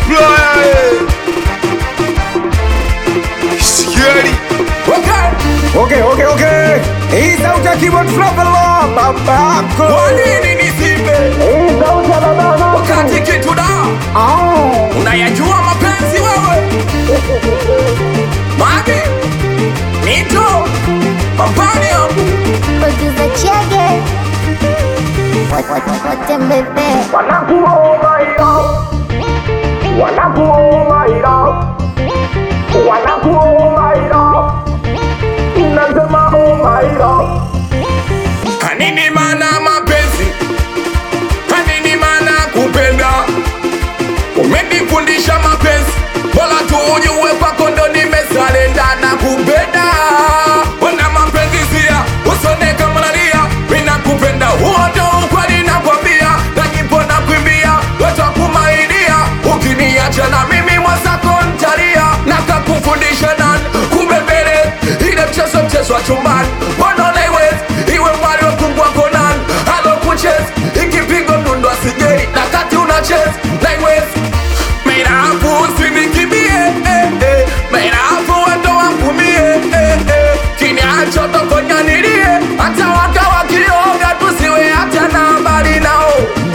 Supplier. Scary. Okay. Hii sauti ya keyboard traveler babako. Kwa nini nisipe? Hii sauti ya babako. Wakati kitu da unayajua mapenzi wewe. Magi Nito Mapani Producer Chege Watembebe Wanakuoma ilo. Nasema oma ilo. Kanini mana mapenzi, kanini mana kupenda. Umenifundisha mapenzi, bora tu ujue kwako ndo nimesalenda na kupenda. Wana mapenzi sia, usone kama nalia. Mina kupenda, huo ndo ukweli nakwambia. Najipo na kuimbia, watu wakumaidia. Ukiniacha na mimi mwenzako ntalia. Nakakufundisha nani, kubebele. Ile mchezo wa chumbani. Mbona unaiwezi, iwe mwari wa kungwa konan. Halo kuchezi, ikipigo mdundo wa sigeri. Na kati unachezi, naiwezi. Meirafu usinikimbie, meirafu wendo wangu mie, kiniacho tokonya nilie. Hata waka wakioga tusiwe hata na habari nao.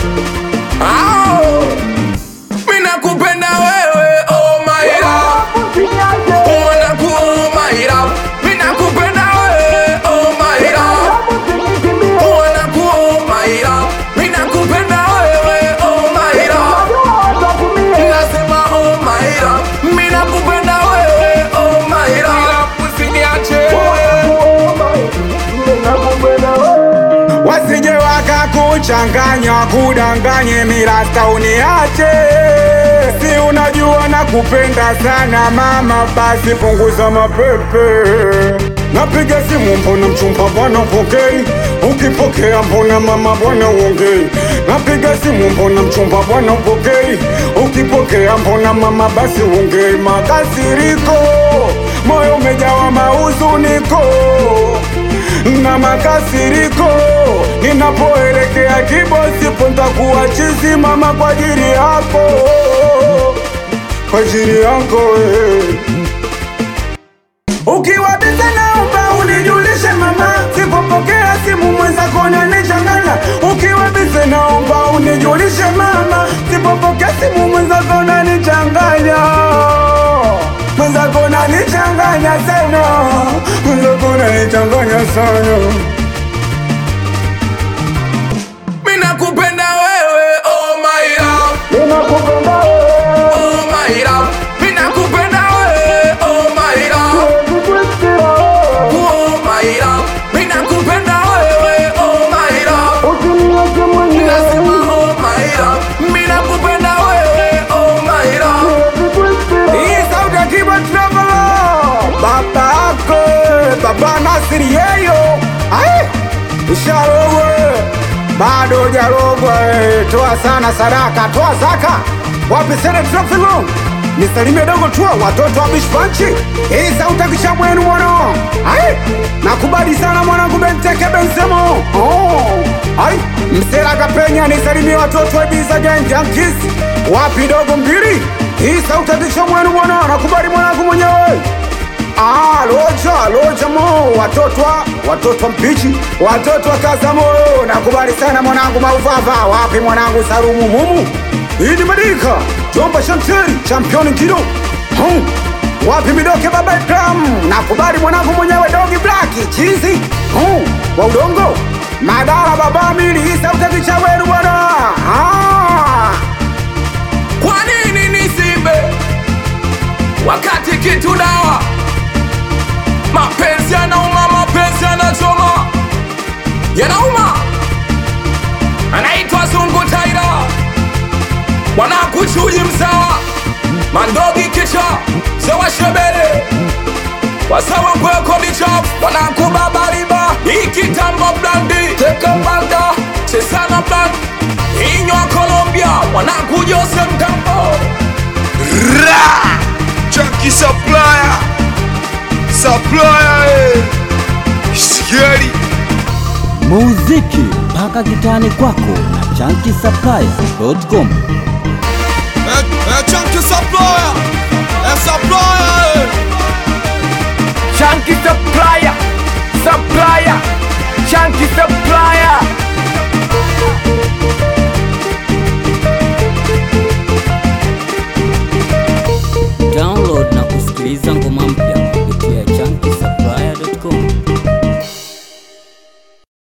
Mina kupenda wewe, oh my love. Mwana oh my love. Mina kupenda wewe, oh my love. Mwana oh my love. Mina kupenda wewe, oh my love. Nasema oh my love. Mina kupenda wewe, oh my love. Usiniache. Wasije wakakuchanganya kudanganye mirasta uniache. Si unajua na kupenda sana mama, basi punguza mapepe. Napiga simu mbona mchumba bwana pokei, ukipokea mbona mama bwana uongei. Napiga simu mbona mchumba bwana pokei, ukipokea mbona mama basi uongei. Makasiriko, moyo umejawa mahuzuniko na makasiriko, ninapoelekea Kibosi nitakuwa chizi mama, kwa ajili yako, kwa ajili yako Ukiwa bize naomba unijulishe mama, sipopokea simu mwenzako unanichanganya. Ukiwa bize naomba unijulishe mama, sipopokea simu mwenzako unanichanganya. Mwenzako unanichanganya sana, mwenzako unanichanganya sana. Mina kupenda wewe, oh my love. Mina kupenda wewe, oh my love. Mina kupenda wewe, oh my love. Oh my love. Mina kupenda wewe, oh my love. Nasema oh my love. Mina kupenda wewe, oh my love. hii sauti ya keyboard traveler babako, baba Nasiri yeyo. Ai, usharogwe bado hujarogwa. Toa sana sadaka, toa zaka. Wapi sene trafilo, nisalimie dogo tua watoto wa bishpanchi. Hii sauti ya kishamwenu mwana. Ai, nakubali sana mwanangu Benteke Benzemo. Ai, msela kapenya, nisalimie watoto wa Ibiza Gang Junkies. Wapi dogo mbili, hii sauti ya kishamwenu mwana. Nakubali mwanangu mwenyewe. Loja mo, watoto wa mpichi, watoto wa Kazamo. Nakubali sana mwanangu Mauvava. Wapi mwanangu Sarumu Mumu, Idi Madika, Jomba Shamteri, Champion Kido. Wapi Midoke Baba Drum. Nakubali mwanangu mwenyewe Dogi Black Chizi wa udongo Madara Baba Mili. Isa utakicha wenu bwana. Kwa nini nisimbe wakati kitu dawa? Mapenzi yanauma, mapenzi yanachoma, yanauma. Anaitwa Zungu Taira, wanakuchuji msawa, mandogi kicha, sawa shebele, wasawa kweko bichafu, wanakubabariba. Ikitambo blandi, teka banda, chesana blandi, inywa Colombia, wanakujose mtambo. Ra. Junkie Supplier. Supplier. Scary. Muziki mpaka kitani kwako na junkiesupplier.com. Junkie supplier, supplier. Chunky supplier, supplier, chunky supplier.